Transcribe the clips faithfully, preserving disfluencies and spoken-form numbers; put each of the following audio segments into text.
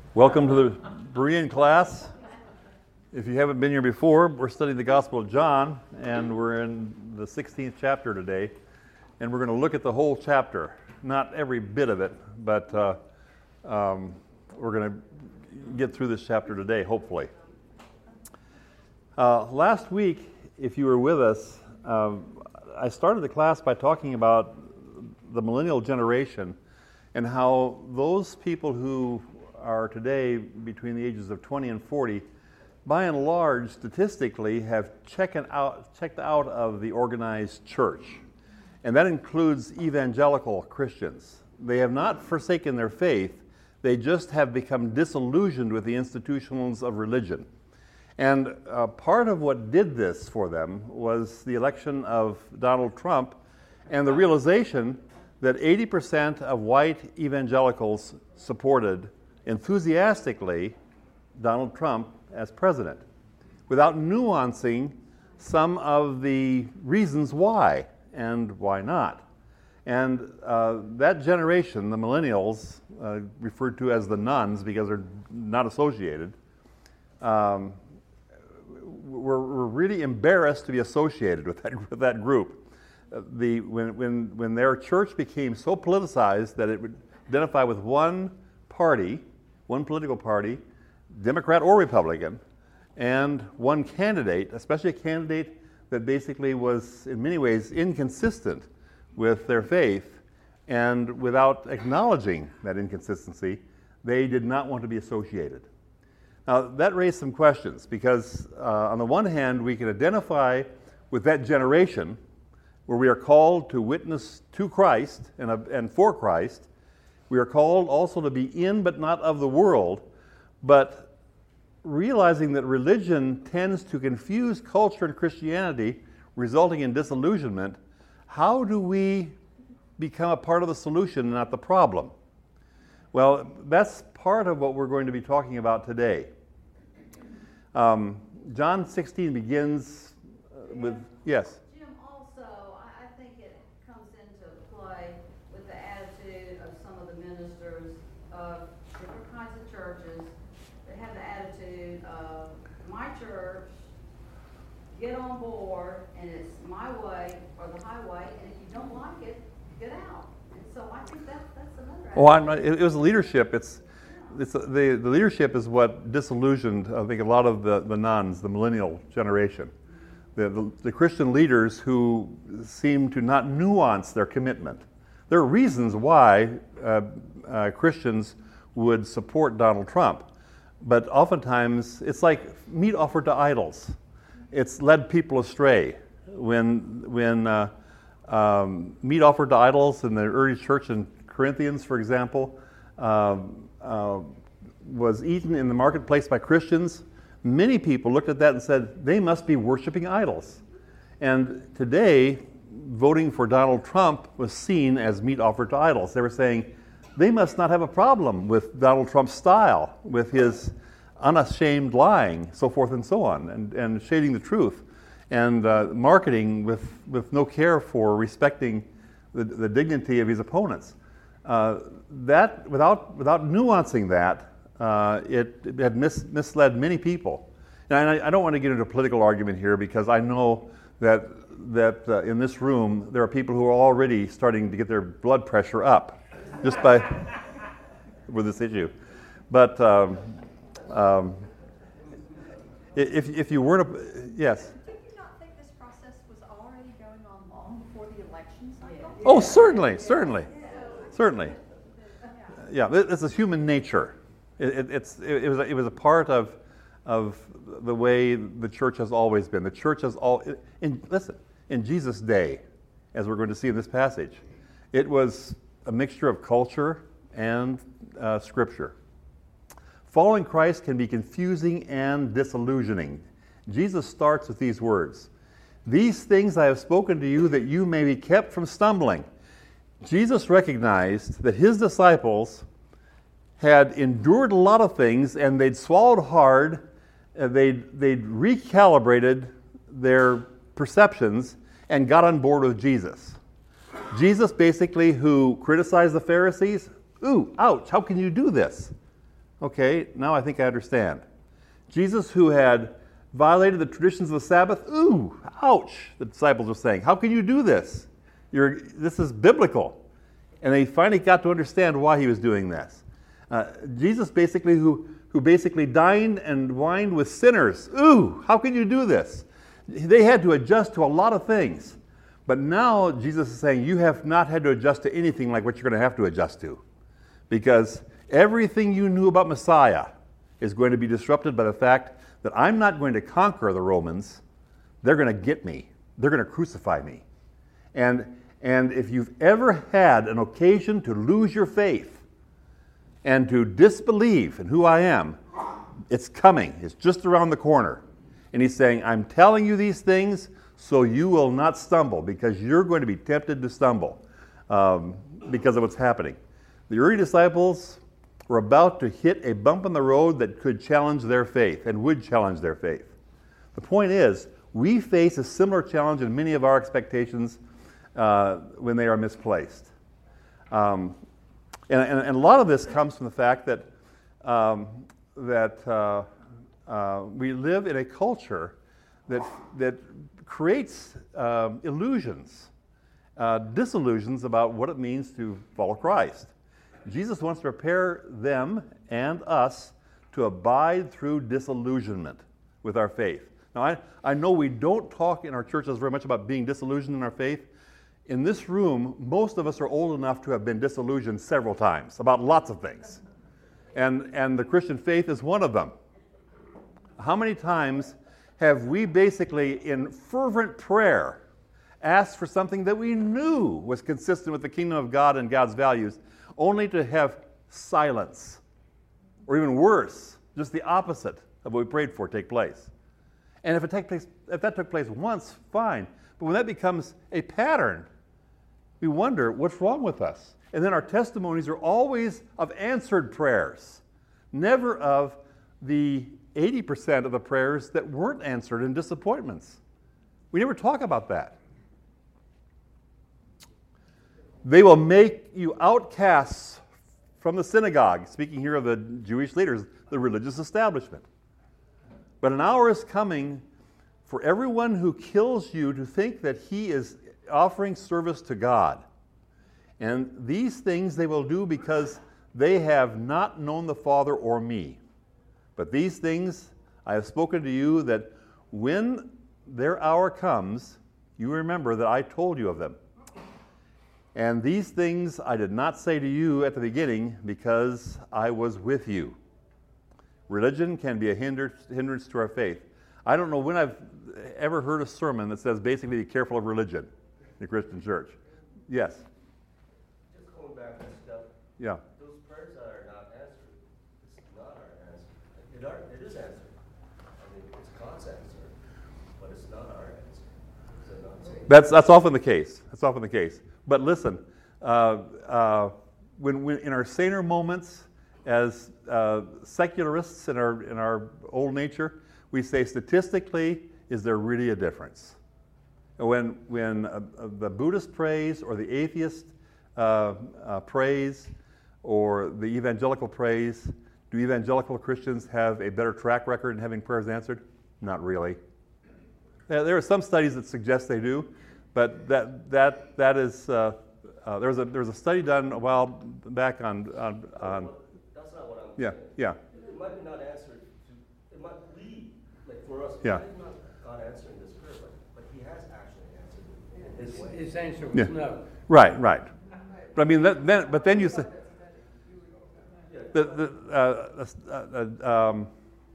Welcome to the Berean class. If you haven't been here before, we're studying the Gospel of John, and we're in the sixteenth chapter today, and we're going to look at the whole chapter. Not every bit of it, but uh, um, we're going to get through this chapter today, hopefully. Uh, last week, if you were with us, uh, I started the class by talking about the millennial generation and how those people who are today between the ages of twenty and forty, by and large, statistically, have checked out, checked out of the organized church. And that includes evangelical Christians. They have not forsaken their faith, they just have become disillusioned with the institutions of religion. And uh, part of what did this for them was the election of Donald Trump and the realization that eighty percent of white evangelicals supported enthusiastically Donald Trump as president, without nuancing some of the reasons why and why not. And uh, that generation, the millennials, uh, referred to as the nuns because they're not associated, um, were, were really embarrassed to be associated with that, with that group. Uh, the, when, when, when their church became so politicized that it would identify with one party, one political party, Democrat or Republican, and one candidate, especially a candidate that basically was in many ways inconsistent with their faith, and without acknowledging that inconsistency, they did not want to be associated. Now, that raised some questions because uh, on the one hand, we can identify with that generation where we are called to witness to Christ and, uh, and for Christ. We are called also to be in but not of the world, but realizing that religion tends to confuse culture and Christianity, resulting in disillusionment, how do we become a part of the solution and not the problem? Well, that's part of what we're going to be talking about today. Um, John sixteen begins uh, with, yes? Jim, also, I, I think it comes into play with the attitude of some of the ministers of different kinds of churches that have the attitude of my church, get on board, and it's my way or the highway, and if you don't like it, get out. And so I think that, that's another attitude. Oh, I'm not, it, it was leadership. It's, it's the, the leadership is what disillusioned, I think, a lot of the, the nuns, the millennial generation. The, the, the Christian leaders who seem to not nuance their commitment. There are reasons why uh, uh, Christians would support Donald Trump, but oftentimes it's like meat offered to idols. It's led people astray. When when uh, um, meat offered to idols in the early church in Corinthians, for example, um, uh, was eaten in the marketplace by Christians, many people looked at that and said, they must be worshiping idols. And today, voting for Donald Trump was seen as meat offered to idols. They were saying, they must not have a problem with Donald Trump's style, with his unashamed lying, so forth and so on, and, and shading the truth, and uh, marketing with, with no care for respecting the, the dignity of his opponents. Uh, that, without, without nuancing that, uh, it, it had mis- misled many people. And I, I don't want to get into a political argument here because I know that, that uh, in this room there are people who are already starting to get their blood pressure up just by with this issue. But um, um, if if you weren't, a, yes. Do you not think this process was already going on long before the election cycle? Oh, certainly, certainly, certainly. Yeah, this is human nature. It, it, it's it, it was a, it was a part of of the way the church has always been. The church has all. In, listen, in Jesus' day, as we're going to see in this passage, it was a mixture of culture and uh, scripture. Following Christ can be confusing and disillusioning. Jesus starts with these words, "These things I have spoken to you that you may be kept from stumbling." Jesus recognized that his disciples had endured a lot of things and they'd swallowed hard, uh, they'd, they'd recalibrated their perceptions and got on board with Jesus. Jesus basically, who criticized the Pharisees, ooh, ouch, how can you do this? Okay, now I think I understand. Jesus, who had violated the traditions of the Sabbath, ooh, ouch, the disciples were saying. How can you do this? You're, this is biblical. And they finally got to understand why he was doing this. Uh, Jesus basically, who, who basically dined and wined with sinners. Ooh, how can you do this? They had to adjust to a lot of things. But now Jesus is saying you have not had to adjust to anything like what you're going to have to adjust to. Because everything you knew about Messiah is going to be disrupted by the fact that I'm not going to conquer the Romans. They're going to get me. They're going to crucify me. And, and if you've ever had an occasion to lose your faith and to disbelieve in who I am, it's coming. It's just around the corner. And he's saying, I'm telling you these things so you will not stumble, because you're going to be tempted to stumble um, because of what's happening. The early disciples were about to hit a bump in the road that could challenge their faith and would challenge their faith. The point is, we face a similar challenge in many of our expectations uh, when they are misplaced. Um, and, and, and a lot of this comes from the fact that, um, that uh, uh, we live in a culture that, that creates uh, illusions, uh, disillusions about what it means to follow Christ. Jesus wants to prepare them and us to abide through disillusionment with our faith. Now, I, I know we don't talk in our churches very much about being disillusioned in our faith. In this room, most of us are old enough to have been disillusioned several times about lots of things. And, and the Christian faith is one of them. How many times have we basically, in fervent prayer, asked for something that we knew was consistent with the kingdom of God and God's values, only to have silence, or even worse, just the opposite of what we prayed for take place? And if it take place, if that took place once, fine. But when that becomes a pattern, we wonder what's wrong with us. And then our testimonies are always of answered prayers, never of the eighty percent of the prayers that weren't answered in disappointments. We never talk about that. They will make you outcasts from the synagogue, speaking here of the Jewish leaders, the religious establishment. But an hour is coming for everyone who kills you to think that he is offering service to God. And these things they will do because they have not known the Father or me. But these things I have spoken to you, that when their hour comes, you remember that I told you of them. And these things I did not say to you at the beginning because I was with you. Religion can be a hindrance to our faith. I don't know when I've ever heard a sermon that says basically be careful of religion in the Christian church. Yes? Just going back to stuff. Yeah. Those prayers that are not answered, it's not our answer. It, are, it is answered. I mean, it's God's answer, but it's not our answer. Is it not so? That's, that's often the case. That's often the case. But listen, uh, uh, when, when in our saner moments, as uh, secularists in our in our old nature, we say statistically, is there really a difference? When when uh, the Buddhist prays, or the atheist uh, uh, prays, or the evangelical prays, do evangelical Christians have a better track record in having prayers answered? Not really. There are some studies that suggest they do. But that that that is uh, uh, there was a there was a study done a while back on on, on That's not what I'm yeah saying. yeah It might be not answered. To, it might be like for us. Yeah. It might not God answering this prayer, but, but He has actually answered it in His way. His answer was Yeah. no. right right. But I mean that, then but then you say the the uh, uh, uh, um,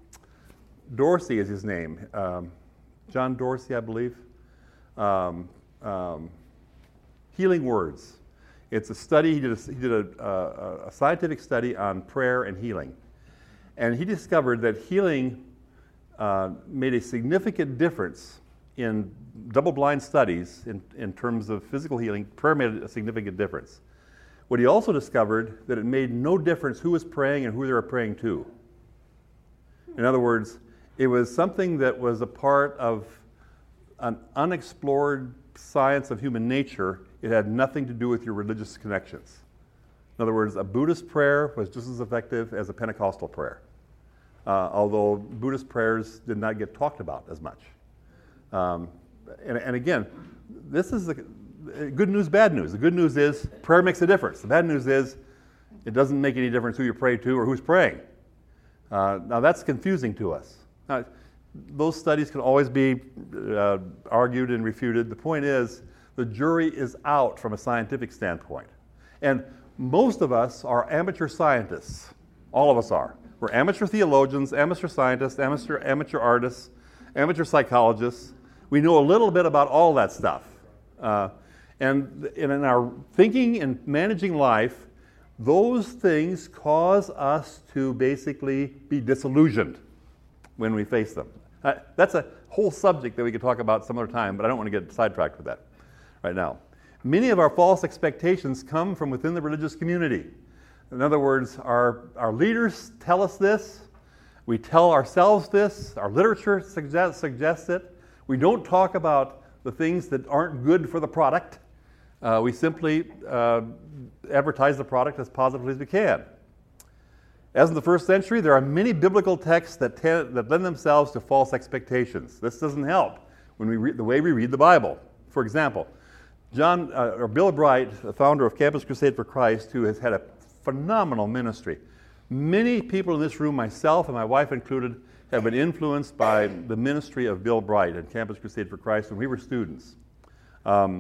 Dorsey is his name, um, John Dorsey, I believe. Um, Um, Healing Words. It's a study, he did, a, he did a, a, a scientific study on prayer and healing. And he discovered that healing uh, made a significant difference in double-blind studies in, in terms of physical healing. Prayer made a significant difference. What he also discovered, that it made no difference who was praying and who they were praying to. In other words, it was something that was a part of an unexplored science of human nature. It had nothing to do with your religious connections. In other words, a Buddhist prayer was just as effective as a Pentecostal prayer, uh, although Buddhist prayers did not get talked about as much. Um, and, and again, this is the good news, bad news. The good news is prayer makes a difference. The bad news is it doesn't make any difference who you pray to or who's praying. Uh, now that's confusing to us. Now, those studies can always be uh, argued and refuted. The point is, the jury is out from a scientific standpoint. And most of us are amateur scientists. All of us are. We're amateur theologians, amateur scientists, amateur, amateur artists, amateur psychologists. We know a little bit about all that stuff. Uh, and, and in our thinking and managing life, those things cause us to basically be disillusioned when we face them. Uh, that's a whole subject that we could talk about some other time, but I don't want to get sidetracked with that right now. Many of our false expectations come from within the religious community. In other words, our, our leaders tell us this, we tell ourselves this, our literature suggest, suggests it. We don't talk about the things that aren't good for the product. Uh, we simply uh, advertise the product as positively as we can. As in the first century, there are many biblical texts that, tend, that lend themselves to false expectations. This doesn't help when we read the way we read the Bible. For example, John uh, or Bill Bright, the founder of Campus Crusade for Christ, who has had a phenomenal ministry. Many people in this room, myself and my wife included, have been influenced by the ministry of Bill Bright and Campus Crusade for Christ when we were students. Um,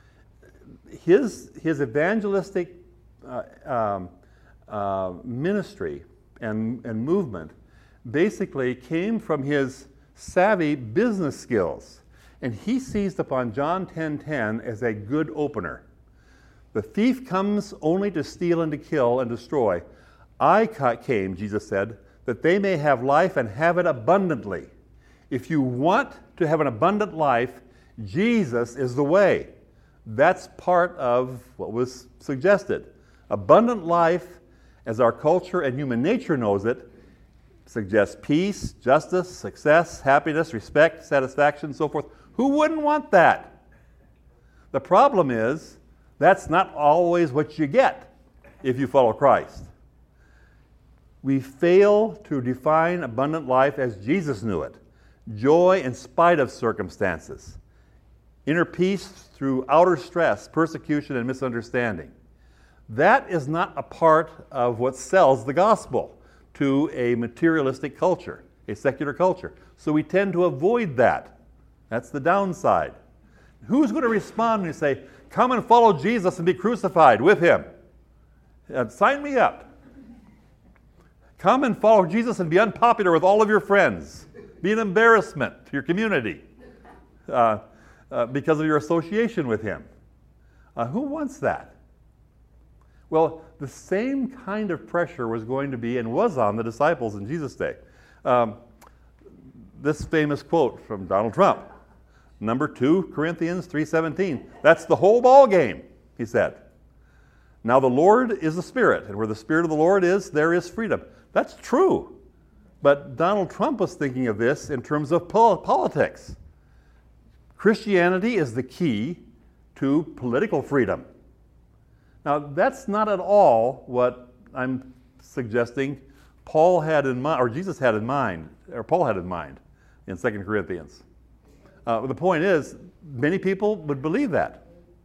his, his evangelistic uh, um, uh, ministry and, and movement basically came from his savvy business skills. And he seized upon John ten ten as a good opener. The thief comes only to steal and to kill and destroy. I came, Jesus said, that they may have life and have it abundantly. If you want to have an abundant life, Jesus is the way. That's part of what was suggested. Abundant life, as our culture and human nature knows it, suggests peace, justice, success, happiness, respect, satisfaction, so forth. Who wouldn't want that? The problem is, that's not always what you get if you follow Christ. We fail to define abundant life as Jesus knew it. Joy in spite of circumstances. Inner peace through outer stress, persecution, and misunderstanding. That is not a part of what sells the gospel to a materialistic culture, a secular culture. So we tend to avoid that. That's the downside. Who's going to respond when you say, come and follow Jesus and be crucified with him? Uh, sign me up. Come and follow Jesus and be unpopular with all of your friends. Be an embarrassment to your community uh, uh, because of your association with him. Uh, who wants that? Well, the same kind of pressure was going to be and was on the disciples in Jesus' day. Um, this famous quote from Donald Trump. Number two, Corinthians three seventeen. That's the whole ball game, he said. Now the Lord is the Spirit, and where the Spirit of the Lord is, there is freedom. That's true. But Donald Trump was thinking of this in terms of pol- politics. Christianity is the key to political freedom. Now that's not at all what I'm suggesting Paul had in mind, or Jesus had in mind, or Paul had in mind in Second Corinthians. Uh, the point is, many people would believe that.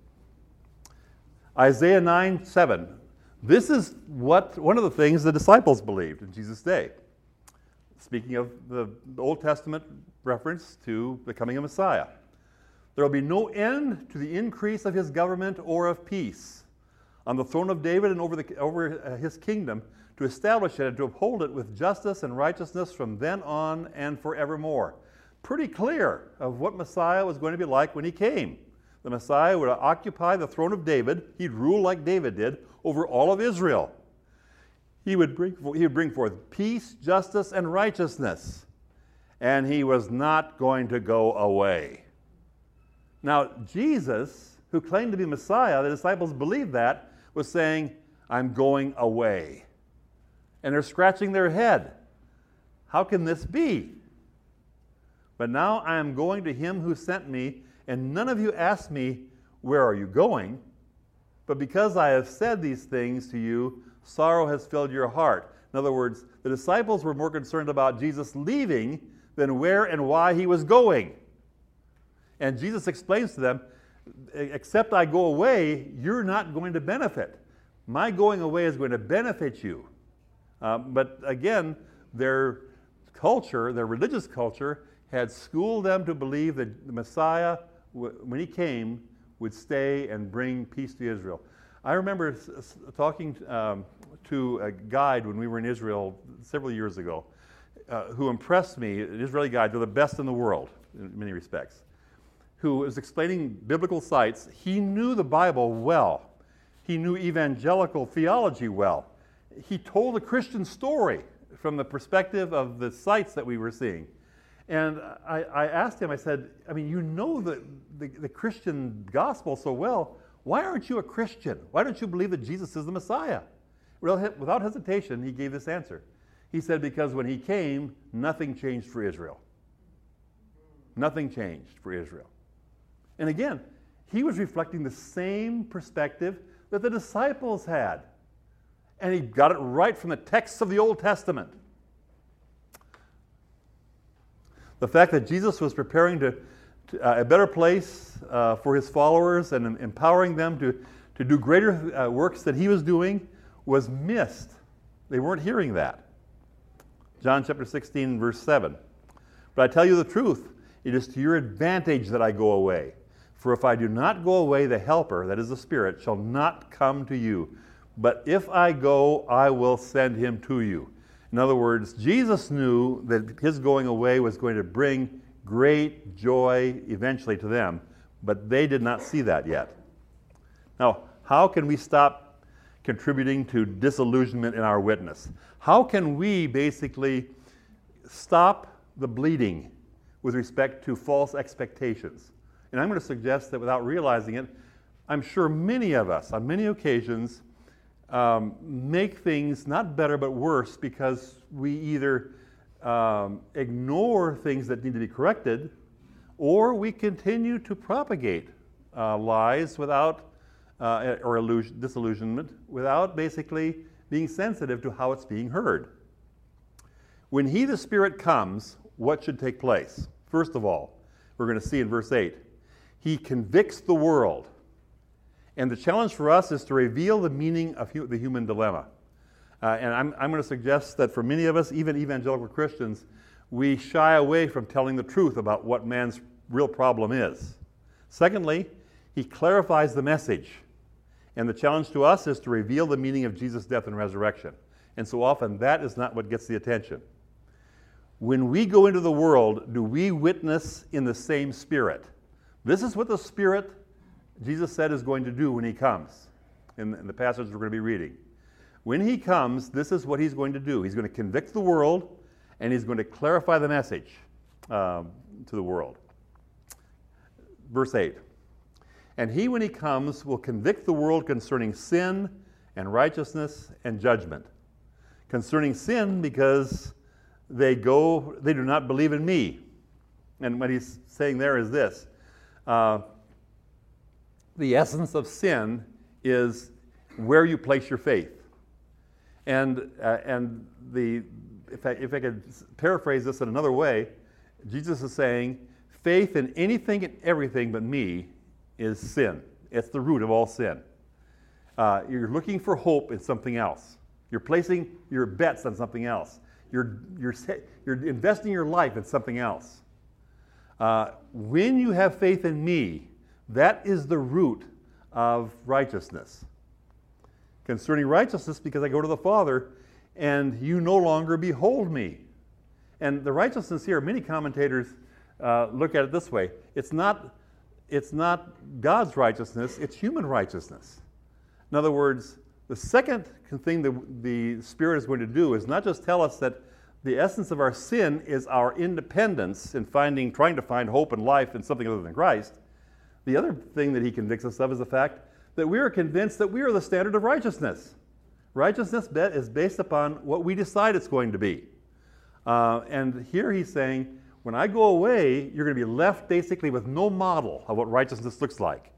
Isaiah nine seven. This is what one of the things the disciples believed in Jesus' day. Speaking of the Old Testament reference to the coming of Messiah. There will be no end to the increase of his government or of peace on the throne of David and over, the, over his kingdom, to establish it and to uphold it with justice and righteousness from then on and forevermore. Pretty clear of what Messiah was going to be like when he came. The Messiah would occupy the throne of David. He'd rule like David did over all of Israel. He would bring, he would bring forth peace, justice, and righteousness. And he was not going to go away. Now, Jesus, who claimed to be Messiah, the disciples believed that, was saying, I'm going away. And they're scratching their head. How can this be? But now I am going to him who sent me, and none of you asked me, where are you going? But because I have said these things to you, sorrow has filled your heart. In other words, the disciples were more concerned about Jesus leaving than where and why he was going. And Jesus explains to them, except I go away, you're not going to benefit. My going away is going to benefit you. Uh, but again, their culture, their religious culture, had schooled them to believe that the Messiah, when he came, would stay and bring peace to Israel. I remember s- s- talking um, to a guide when we were in Israel several years ago, uh, who impressed me, an Israeli guide, they're the best in the world in many respects, who was explaining biblical sites. He knew the Bible well. He knew evangelical theology well. He told a Christian story from the perspective of the sites that we were seeing. And I, I asked him, I said, I mean, you know the, the, the Christian gospel so well. Why aren't you a Christian? Why don't you believe that Jesus is the Messiah? Well, without hesitation, he gave this answer. He said, because when he came, nothing changed for Israel. Nothing changed for Israel. And again, he was reflecting the same perspective that the disciples had. And he got it right from the texts of the Old Testament. The fact that Jesus was preparing to, to uh, a better place uh, for his followers and empowering them to, to do greater uh, works than he was doing was missed. They weren't hearing that. John chapter sixteen, verse seven. But I tell you the truth, it is to your advantage that I go away. For if I do not go away, the Helper, that is the Spirit, shall not come to you. But if I go, I will send him to you. In other words, Jesus knew that his going away was going to bring great joy eventually to them, but they did not see that yet. Now, how can we stop contributing to disillusionment in our witness? How can we basically stop the bleeding with respect to false expectations? And I'm going to suggest that without realizing it, I'm sure many of us, on many occasions, um, make things not better but worse because we either um, ignore things that need to be corrected, or we continue to propagate uh, lies without, uh, or illusion, disillusionment, without basically being sensitive to how it's being heard. When He, the Spirit, comes, what should take place? First of all, we're going to see in verse eight, He convicts the world. And the challenge for us is to reveal the meaning of hu- the human dilemma. Uh, and I'm, I'm going to suggest that for many of us, even evangelical Christians, we shy away from telling the truth about what man's real problem is. Secondly, He clarifies the message. And the challenge to us is to reveal the meaning of Jesus' death and resurrection. And so often that is not what gets the attention. When we go into the world, do we witness in the same Spirit? This is what the Spirit, Jesus said, is going to do when He comes, in the, in the passage we're going to be reading. When He comes, this is what He's going to do. He's going to convict the world, and He's going to clarify the message um, to the world. Verse eight. And He, when He comes, will convict the world concerning sin and righteousness and judgment. Concerning sin, because they go, they do not believe in Me. And what He's saying there is this. Uh, the essence of sin is where you place your faith. And uh, and the if I, if I could paraphrase this in another way, Jesus is saying, faith in anything and everything but Me is sin. It's the root of all sin. Uh, you're looking for hope in something else. You're placing your bets on something else. You're you're you're investing your life in something else. Uh, when you have faith in Me, that is the root of righteousness. Concerning righteousness, because I go to the Father, and you no longer behold Me. And the righteousness here, many commentators uh, look at it this way. It's not, it's not God's righteousness, it's human righteousness. In other words, the second thing that the Spirit is going to do is not just tell us that the essence of our sin is our independence in finding, trying to find hope and life in something other than Christ. The other thing that He convicts us of is the fact that we are convinced that we are the standard of righteousness. Righteousness is based upon what we decide it's going to be. Uh, and here He's saying, when I go away, you're going to be left basically with no model of what righteousness looks like.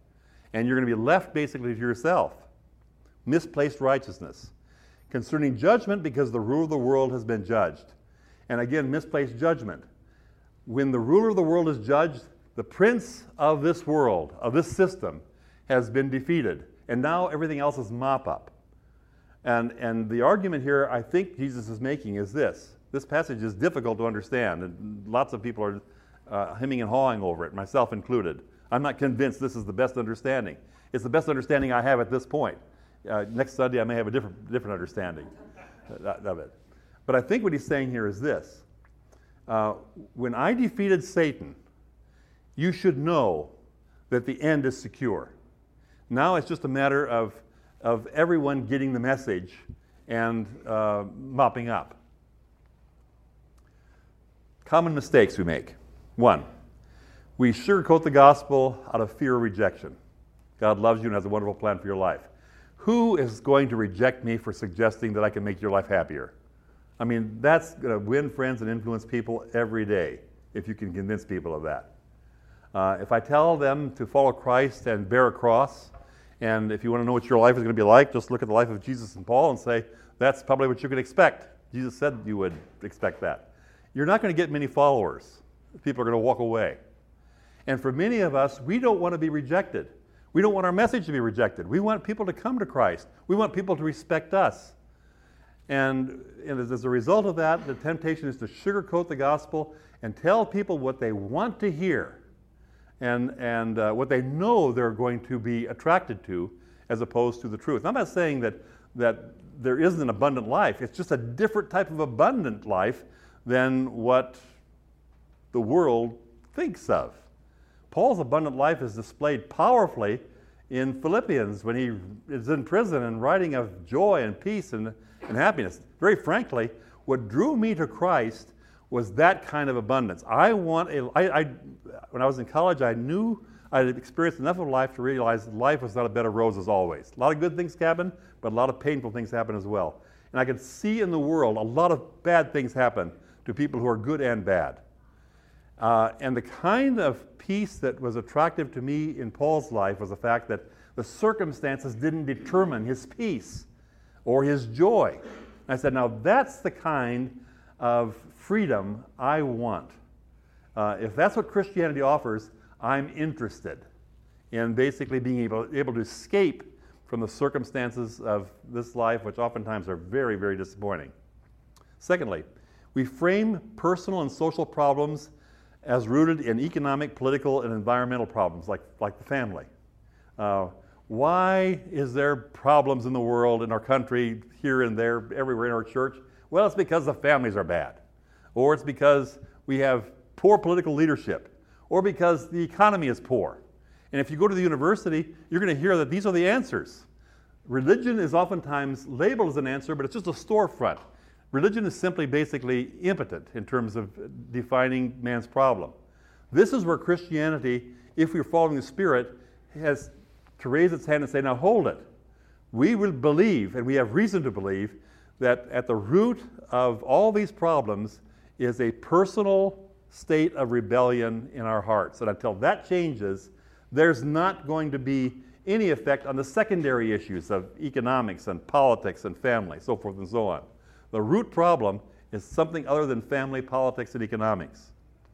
And you're going to be left basically to yourself. Misplaced righteousness. Concerning judgment, because the ruler of the world has been judged. And again, misplaced judgment. When the ruler of the world is judged, the prince of this world, of this system, has been defeated. And now everything else is mop-up. And, and the argument here I think Jesus is making is this. This passage is difficult to understand, and lots of people are uh, hemming and hawing over it, myself included. I'm not convinced this is the best understanding. It's the best understanding I have at this point. Uh, next Sunday I may have a different, different understanding of it. But I think what he's saying here is this. Uh, when I defeated Satan, you should know that the end is secure. Now it's just a matter of, of everyone getting the message and uh, mopping up. Common mistakes we make. One, we sugarcoat the gospel out of fear of rejection. God loves you and has a wonderful plan for your life. Who is going to reject me for suggesting that I can make your life happier? I mean, that's going to win friends and influence people every day if you can convince people of that. Uh, if I tell them to follow Christ and bear a cross, and if you want to know what your life is going to be like, just look at the life of Jesus and Paul and say, that's probably what you can expect. Jesus said you would expect that. You're not going to get many followers. People are going to walk away. And for many of us, we don't want to be rejected. We don't want our message to be rejected. We want people to come to Christ. We want people to respect us. And, and as a result of that, the temptation is to sugarcoat the gospel and tell people what they want to hear and, and uh, what they know they're going to be attracted to as opposed to the truth. I'm not saying that, that there isn't an abundant life. It's just a different type of abundant life than what the world thinks of. Paul's abundant life is displayed powerfully in Philippians when he is in prison and writing of joy and peace and, and happiness. Very frankly, what drew me to Christ was that kind of abundance. I want a, I, I, when I was in college, I knew I had experienced enough of life to realize that life was not a bed of roses always. A lot of good things happen, but a lot of painful things happen as well. And I could see in the world a lot of bad things happen to people who are good and bad. Uh, and the kind of peace that was attractive to me in Paul's life was the fact that the circumstances didn't determine his peace or his joy. And I said, now that's the kind of freedom I want. Uh, if that's what Christianity offers, I'm interested in basically being able, able to escape from the circumstances of this life, which oftentimes are very, very disappointing. Secondly, we frame personal and social problems as rooted in economic, political, and environmental problems, like, like the family. Uh, why is there problems in the world, in our country, here and there, everywhere in our church? Well, it's because the families are bad. Or it's because we have poor political leadership. Or because the economy is poor. And if you go to the university, you're going to hear that these are the answers. Religion is oftentimes labeled as an answer, but it's just a storefront. Religion is simply basically impotent in terms of defining man's problem. This is where Christianity, if we're following the Spirit, has to raise its hand and say, now hold it. We will believe, and we have reason to believe, that at the root of all these problems is a personal state of rebellion in our hearts. And until that changes, there's not going to be any effect on the secondary issues of economics and politics and family, so forth and so on. The root problem is something other than family, politics, and economics.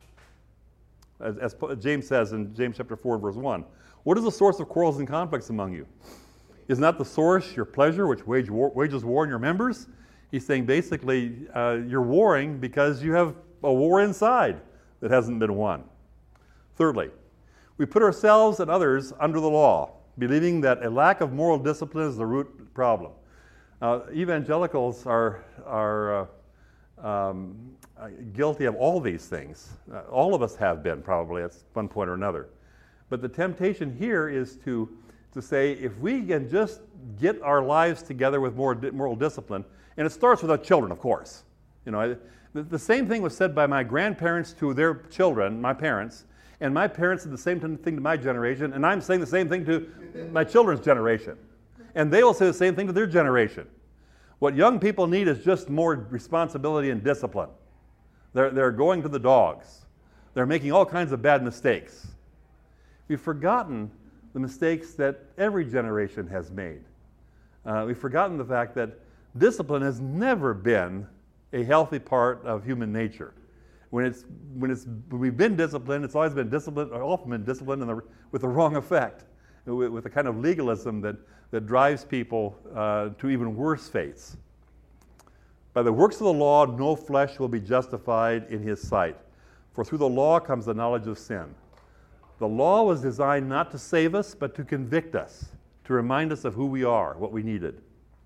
As, as James says in James chapter four, verse one, what is the source of quarrels and conflicts among you? Is not the source your pleasure, which wage war, wages war in your members? He's saying basically uh, you're warring because you have a war inside that hasn't been won. Thirdly, we put ourselves and others under the law, believing that a lack of moral discipline is the root problem. Uh, evangelicals are, are uh, um, guilty of all these things. Uh, all of us have been probably at one point or another. But the temptation here is to, to say if we can just get our lives together with more di- moral discipline, and it starts with our children, of course. You know, I, the, the same thing was said by my grandparents to their children, my parents, and my parents did the same thing to my generation, and I'm saying the same thing to my children's generation. And they will say the same thing to their generation. What young people need is just more responsibility and discipline. They're, they're going to the dogs. They're making all kinds of bad mistakes. We've forgotten the mistakes that every generation has made. Uh, we've forgotten the fact that discipline has never been a healthy part of human nature. When it's when it's when we've been disciplined, it's always been disciplined, or often been disciplined in the, with the wrong effect, with, with the kind of legalism that that drives people uh, to even worse fates. By the works of the law, no flesh will be justified in his sight, for through the law comes the knowledge of sin. The law was designed not to save us, but to convict us, to remind us of who we are, what we needed.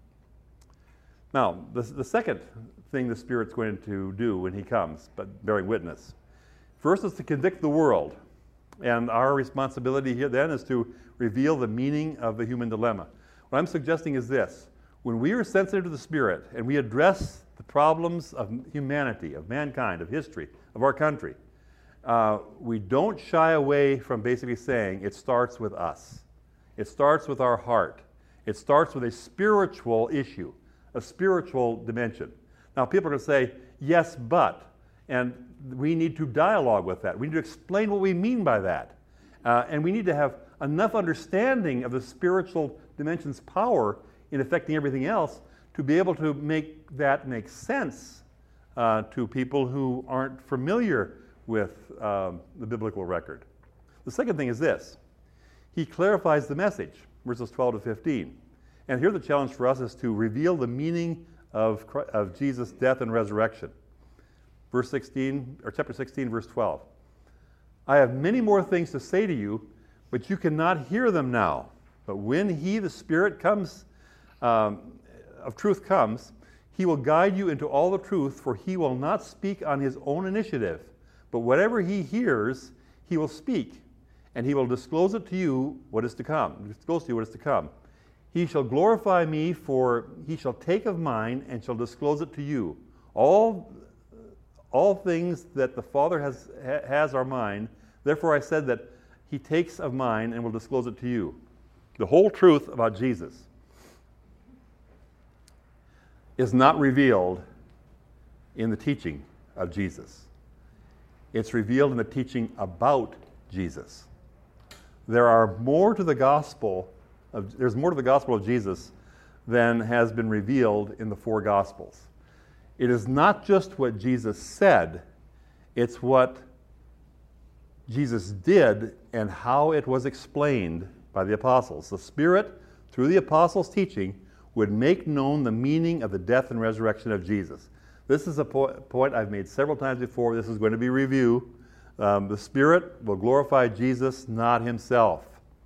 Now, the, the second thing the Spirit's going to do when he comes, but bearing witness. First is to convict the world. And our responsibility here then is to reveal the meaning of the human dilemma. What I'm suggesting is this. When we are sensitive to the Spirit and we address the problems of humanity, of mankind, of history, of our country, uh, we don't shy away from basically saying it starts with us. It starts with our heart. It starts with a spiritual issue, a spiritual dimension. Now, people are going to say, yes, but, and we need to dialogue with that. We need to explain what we mean by that. Uh, and we need to have enough understanding of the spiritual dimension's power in affecting everything else to be able to make that make sense uh, to people who aren't familiar with um, the biblical record. The second thing is this. He clarifies the message, verses twelve to fifteen. And here the challenge for us is to reveal the meaning of, Christ, of Jesus' death and resurrection. Verse sixteen, or chapter sixteen, verse twelve. I have many more things to say to you, but you cannot hear them now. But when he, the Spirit, comes, um, of truth comes, he will guide you into all the truth, for he will not speak on his own initiative, but whatever he hears, he will speak, and he will disclose it to you what is to come. Disclose to you what is to come. He shall glorify me, for he shall take of mine and shall disclose it to you. All, all things that the Father has, has are mine. Therefore I said that he takes of mine and will disclose it to you. The whole truth about Jesus is not revealed in the teaching of Jesus. It's revealed in the teaching about Jesus. There are more to the gospel of, there's more to the gospel of Jesus than has been revealed in the four gospels. It is not just what Jesus said, it's what Jesus did and how it was explained by the apostles. The Spirit, through the apostles' teaching, would make known the meaning of the death and resurrection of Jesus. This is a po- point I've made several times before. This is going to be review. Um, the Spirit will glorify Jesus, not himself.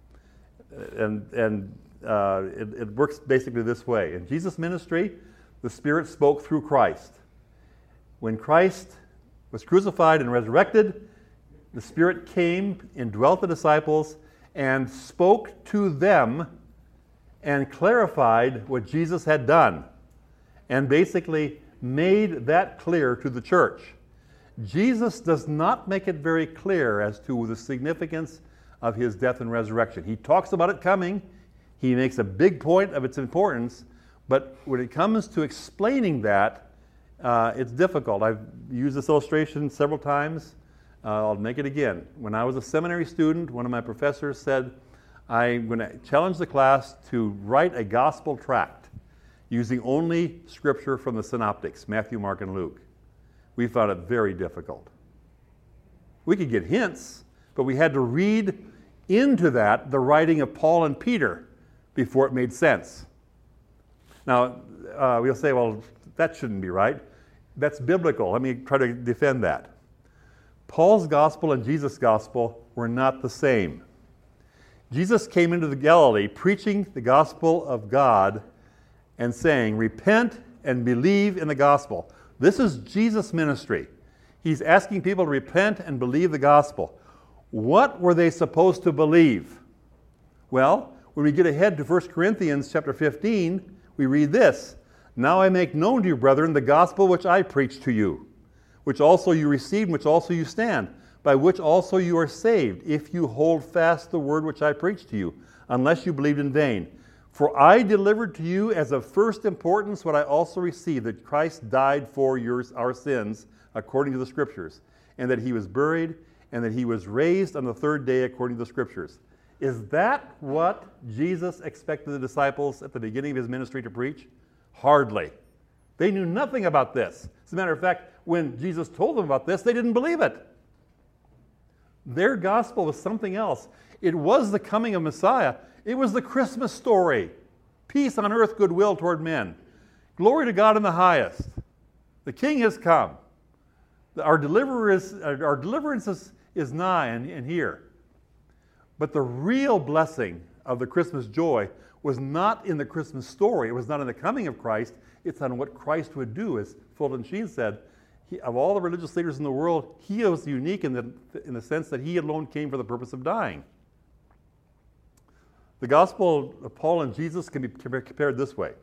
And, and uh, it, it works basically this way. In Jesus' ministry, the Spirit spoke through Christ. When Christ was crucified and resurrected, the Spirit came and dwelt the disciples and spoke to them and clarified what Jesus had done and basically made that clear to the church. Jesus does not make it very clear as to the significance of his death and resurrection. He talks about it coming. He makes a big point of its importance, but when it comes to explaining that, uh, it's difficult. I've used this illustration several times. Uh, I'll make it again. When I was a seminary student, one of my professors said, I'm going to challenge the class to write a gospel tract using only scripture from the synoptics, Matthew, Mark, and Luke. We found it very difficult. We could get hints, but we had to read into that the writing of Paul and Peter before it made sense. Now, uh, we'll say, well, that shouldn't be right. That's biblical. Let me try to defend that. Paul's gospel and Jesus' gospel were not the same. Jesus came into the Galilee preaching the gospel of God and saying, repent and believe in the gospel. This is Jesus' ministry. He's asking people to repent and believe the gospel. What were they supposed to believe? Well, when we get ahead to First Corinthians chapter fifteen, we read this. Now I make known to you, brethren, the gospel which I preached to you, which also you received, which also you stand, by which also you are saved, if you hold fast the word which I preached to you, unless you believed in vain. For I delivered to you as of first importance what I also received, that Christ died for yours, our sins, according to the Scriptures, and that he was buried, and that he was raised on the third day according to the Scriptures. Is that what Jesus expected the disciples at the beginning of his ministry to preach? Hardly. They knew nothing about this. As a matter of fact, when Jesus told them about this, they didn't believe it. Their gospel was something else. It was the coming of Messiah. It was the Christmas story. Peace on earth, goodwill toward men. Glory to God in the highest. The King has come. Our, deliverer is, our deliverance is, is nigh and, and here. But the real blessing of the Christmas joy was not in the Christmas story. It was not in the coming of Christ. It's on what Christ would do. As Fulton Sheen said, he, of all the religious leaders in the world, he was unique in the, in the sense that he alone came for the purpose of dying. The gospel of Paul and Jesus can be compared this way.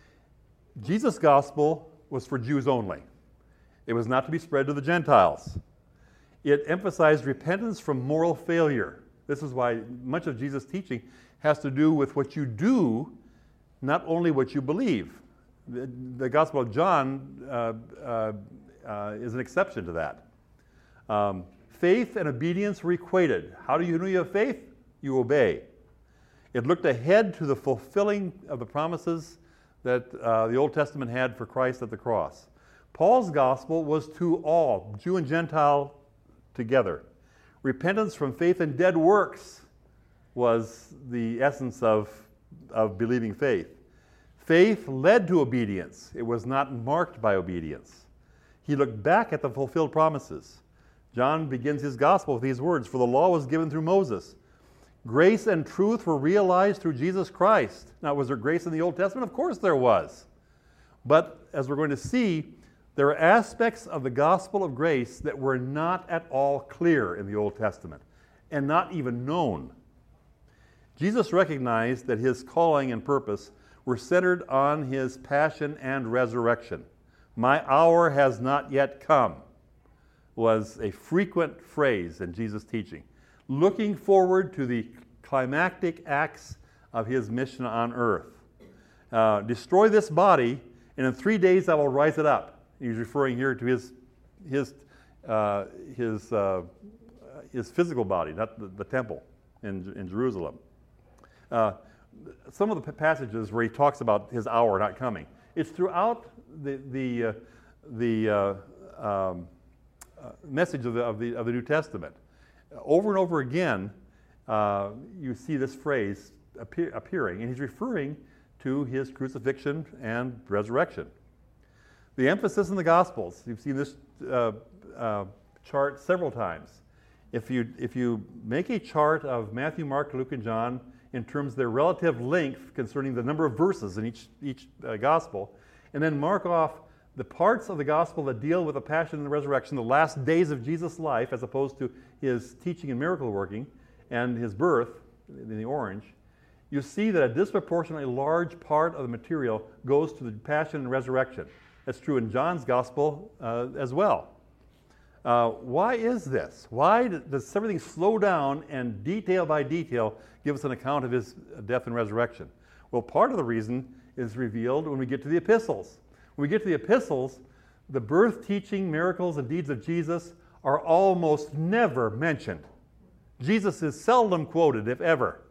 Jesus' gospel was for Jews only. It was not to be spread to the Gentiles. It emphasized repentance from moral failure. This is why much of Jesus' teaching has to do with what you do, not only what you believe. The, the Gospel of John uh, uh, uh, is an exception to that. Um, faith and obedience were equated. How do you know you have faith? You obey. It looked ahead to the fulfilling of the promises that uh, the Old Testament had for Christ at the cross. Paul's gospel was to all, Jew and Gentile together. Repentance from faith and dead works was the essence of, of believing faith. Faith led to obedience. It was not marked by obedience. He looked back at the fulfilled promises. John begins his gospel with these words, "For the law was given through Moses. Grace and truth were realized through Jesus Christ." Now, was there grace in the Old Testament? Of course there was. But as we're going to see, there are aspects of the gospel of grace that were not at all clear in the Old Testament and not even known. Jesus recognized that his calling and purpose were centered on his passion and resurrection. "My hour has not yet come" was a frequent phrase in Jesus' teaching, looking forward to the climactic acts of his mission on earth. Uh, destroy this body, and in three days I will rise it up. He's referring here to his his uh, his uh, his physical body, not the, the temple in in Jerusalem. Uh, some of the passages where he talks about his hour not coming, it's throughout the the uh, the uh, um, uh, message of the, of the of the New Testament. Over and over again, uh, you see this phrase appear, appearing, and he's referring to his crucifixion and resurrection. The emphasis in the Gospels, you've seen this uh, uh, chart several times. If you, if you make a chart of Matthew, Mark, Luke, and John in terms of their relative length concerning the number of verses in each, each uh, Gospel, and then mark off the parts of the Gospel that deal with the passion and the resurrection, the last days of Jesus' life, as opposed to his teaching and miracle working, and his birth, in the orange, you see that a disproportionately large part of the material goes to the passion and resurrection. That's true in John's Gospel uh, as well. Uh, why is this? Why does everything slow down and detail by detail give us an account of his death and resurrection? Well, part of the reason is revealed when we get to the epistles. When we get to the epistles, the birth, teaching, miracles, and deeds of Jesus are almost never mentioned. Jesus is seldom quoted, if ever.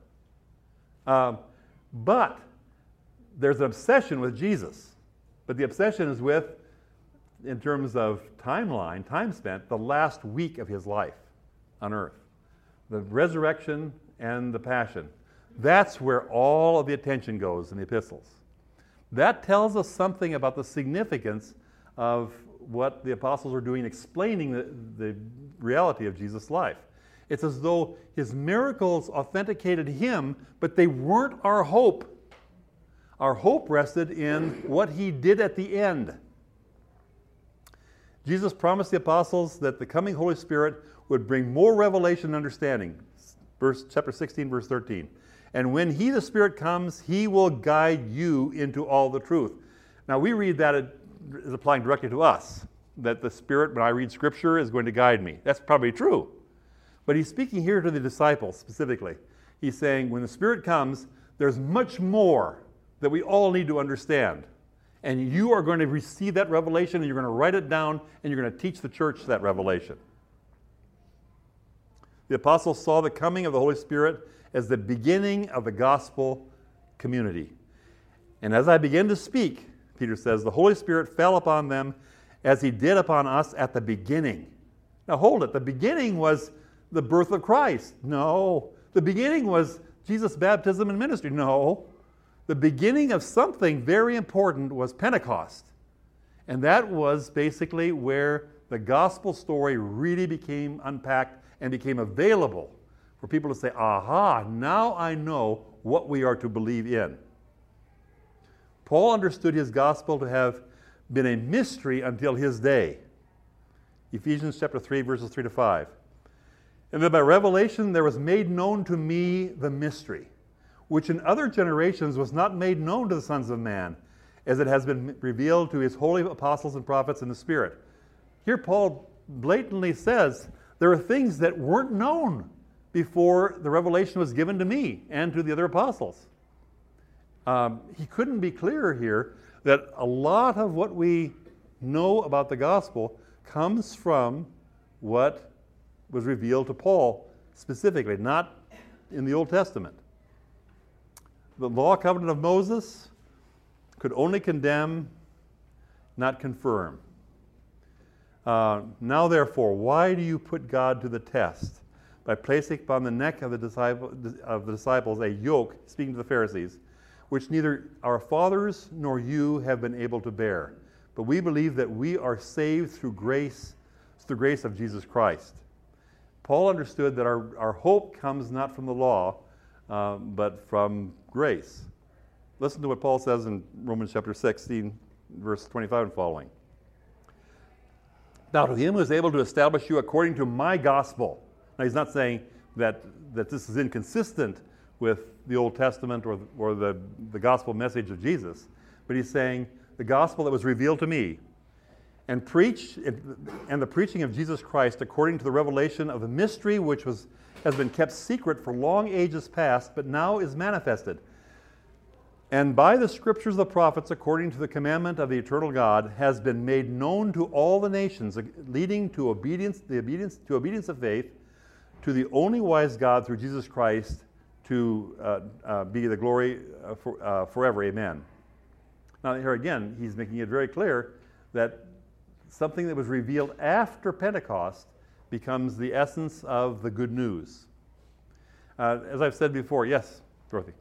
Um, but there's an obsession with Jesus. But the obsession is with, in terms of timeline, time spent, the last week of his life on earth. The resurrection and the passion. That's where all of the attention goes in the epistles. That tells us something about the significance of what the apostles are doing, explaining the, the reality of Jesus' life. It's as though his miracles authenticated him, but they weren't our hope. Our hope rested in what he did at the end. Jesus promised the apostles that the coming Holy Spirit would bring more revelation and understanding. Verse, chapter sixteen, verse thirteen. "And when he, the Spirit, comes, he will guide you into all the truth." Now we read that as applying directly to us, that the Spirit, when I read Scripture, is going to guide me. That's probably true. But he's speaking here to the disciples specifically. He's saying, when the Spirit comes, there's much more that we all need to understand. And you are going to receive that revelation, and you're going to write it down, and you're going to teach the church that revelation. The apostles saw the coming of the Holy Spirit as the beginning of the gospel community. And as I began to speak, Peter says, the Holy Spirit fell upon them as he did upon us at the beginning. Now hold it, the beginning was the birth of Christ. No. The beginning was Jesus' baptism and ministry. No. The beginning of something very important was Pentecost. And that was basically where the gospel story really became unpacked and became available for people to say, aha, now I know what we are to believe in. Paul understood his gospel to have been a mystery until his day. Ephesians chapter three, verses three to five. And that by revelation there was made known to me the mystery, which in other generations was not made known to the sons of man, as it has been revealed to his holy apostles and prophets in the Spirit. Here Paul blatantly says there are things that weren't known before the revelation was given to me and to the other apostles. Um, he couldn't be clearer here that a lot of what we know about the gospel comes from what was revealed to Paul specifically, not in the Old Testament. The law covenant of Moses could only condemn, not confirm. Uh, now therefore, why do you put God to the test by placing upon the neck of the, disciple, of the disciples a yoke, speaking to the Pharisees, which neither our fathers nor you have been able to bear? But we believe that we are saved through grace, through the grace of Jesus Christ. Paul understood that our, our hope comes not from the law, uh, but from grace. Listen to what Paul says in Romans chapter sixteen, verse twenty-five and following. Now to him who is able to establish you according to my gospel. Now he's not saying that, that this is inconsistent with the Old Testament or, or the, the gospel message of Jesus, but he's saying the gospel that was revealed to me, and preach and the preaching of Jesus Christ according to the revelation of the mystery which was has been kept secret for long ages past, but now is manifested. And by the scriptures of the prophets, according to the commandment of the eternal God, has been made known to all the nations, leading to obedience, the obedience to obedience of faith, to the only wise God through Jesus Christ, to uh, uh, be the glory uh, for, uh, forever. Amen. Now here again, he's making it very clear that something that was revealed after Pentecost becomes the essence of the good news. Uh, as I've said before, yes, Dorothy.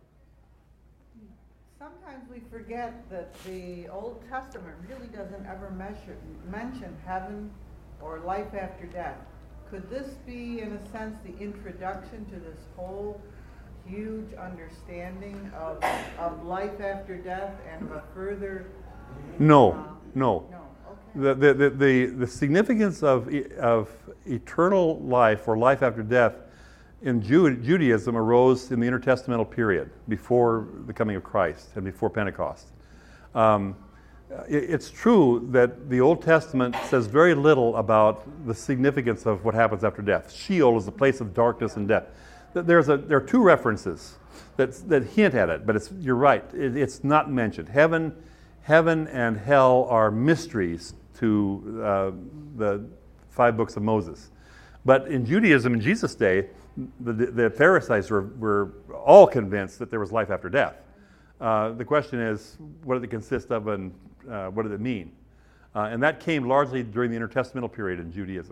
Sometimes we forget that the Old Testament really doesn't ever measure, mention heaven or life after death. Could this be, in a sense, the introduction to this whole huge understanding of, of life after death and a further... No, uh, no. No, okay. The, the, the, the, the significance of, e- of eternal life or life after death in Ju- Judaism arose in the intertestamental period, before the coming of Christ and before Pentecost. Um, it, it's true that the Old Testament says very little about the significance of what happens after death. Sheol is the place of darkness and death. There's a, there are two references that, that hint at it, but it's, you're right, it, it's not mentioned. Heaven, heaven and hell are mysteries to uh, the five books of Moses. But in Judaism in Jesus' day, the, the Pharisees were, were all convinced that there was life after death. Uh, the question is, what did it consist of and uh, what did it mean? Uh, and that came largely during the intertestamental period in Judaism.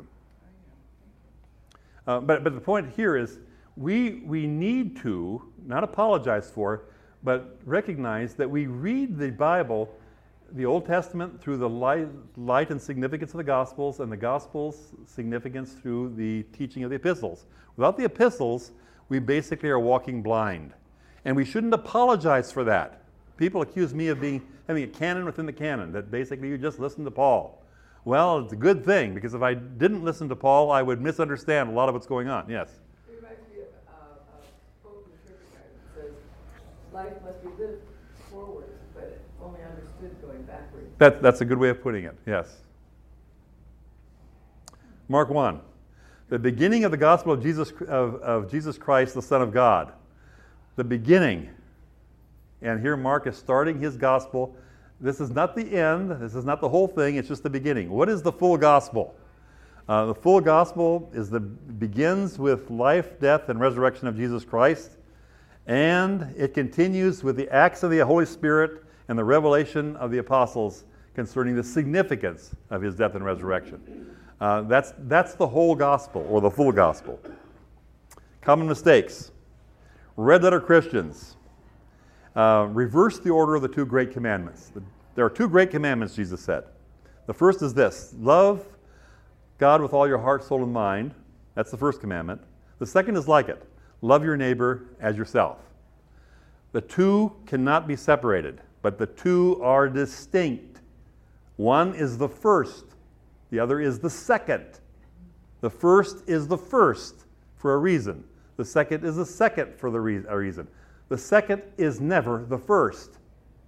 Uh, but, but the point here is, we, we need to, not apologize for, but recognize that we read the Bible, the Old Testament, through the light, light and significance of the Gospels, and the Gospels' significance through the teaching of the epistles. Without the epistles, we basically are walking blind. And we shouldn't apologize for that. People accuse me of being having a canon within the canon, that basically you just listen to Paul. Well, it's a good thing, because if I didn't listen to Paul, I would misunderstand a lot of what's going on. Yes? It reminds me of uh, a quote from the church guy that says, life must be lived forward, but only understood going backwards. That, that's a good way of putting it, yes. Mark one, the beginning of the gospel of Jesus, of, of Jesus Christ, the Son of God. The beginning. And here Mark is starting his gospel. This is not the end. This is not the whole thing. It's just the beginning. What is the full gospel? Uh, the full gospel is the begins with life, death, and resurrection of Jesus Christ, and it continues with the acts of the Holy Spirit and the revelation of the apostles concerning the significance of his death and resurrection. Uh, that's, that's the whole gospel, or the full gospel. Common mistakes. Red letter Christians uh, reverse the order of the two great commandments. The, there are two great commandments, Jesus said. The first is this: love God with all your heart, soul, and mind. That's the first commandment. The second is like it: love your neighbor as yourself. The two cannot be separated, but the two are distinct. One is the first, the other is the second. The first is the first for a reason. The second is the second for the re- a reason. The second is never the first.